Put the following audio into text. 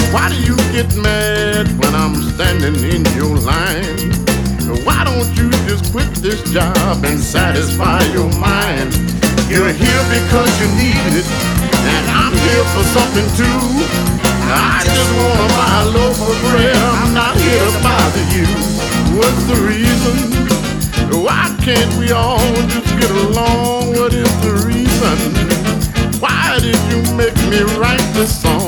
Why do you get mad when I'm standing in your line? Why don't you just quit this job and satisfy your mind? You're here because you need it, and I'm here for something too. I just wanna buy a loaf of bread, I'm not here to bother you. What's the reason? Why can't we all just get along? What is the reason? Why did you make me write this song?